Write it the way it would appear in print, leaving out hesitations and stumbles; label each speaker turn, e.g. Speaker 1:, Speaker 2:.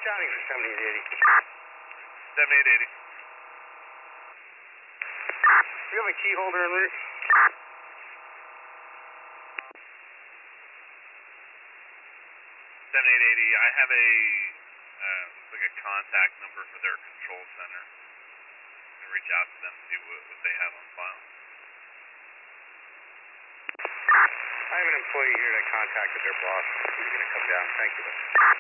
Speaker 1: Scotting for 7880.
Speaker 2: 7880.
Speaker 1: Do you have a key holder in route?
Speaker 2: 7880. I have a like a contact number for their control center. And reach out to them, see what they have on file.
Speaker 1: I have an employee here that contacted their boss. He's going to come down. Thank you.